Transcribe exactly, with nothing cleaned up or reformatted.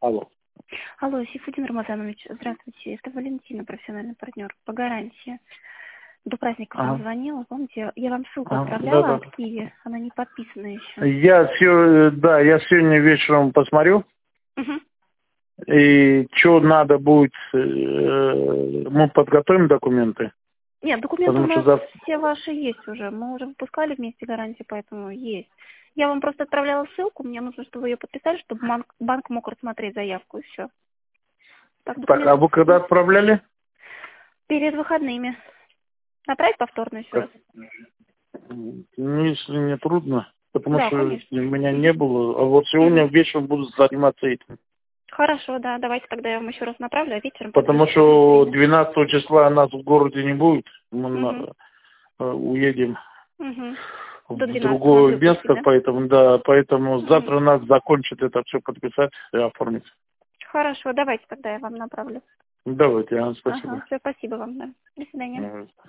Алло. Алло, Сейфудин Рамазанович, здравствуйте. Это Валентина, профессиональный партнер по гарантии. До праздника вам Ага. звонила, помните, я вам ссылку Ага. отправляла Да, от Киви, она не подписана да. еще. Я, се- да, я сегодня вечером посмотрю, Угу. и что надо будет, э, мы подготовим документы, Нет, документы у потому что нас завтра... все ваши есть уже. Мы уже выпускали вместе гарантии, поэтому есть. Я вам просто отправляла ссылку, мне нужно, чтобы вы ее подписали, чтобы банк, банк мог рассмотреть заявку, и все. Так, Так, а документы вы когда отправляли? перед выходными. Направить повторно еще Как? раз? Ну, если не трудно, потому Да, что конечно. у меня не было, а вот сегодня Мгм. вечером буду заниматься этим. Хорошо, да, давайте тогда я вам еще раз направлю, а вечером Потому подпишите в что время. двенадцатого числа нас в городе не будет, мы Угу. на- э, уедем Угу. До в двенадцатого нас другое выпустить, место, да? поэтому, да, поэтому Угу. завтра надо закончить это все подписать и оформить. Хорошо, давайте тогда я вам направлю. Давайте, а, Ага, спасибо. все, спасибо вам, да. До свидания. Ага.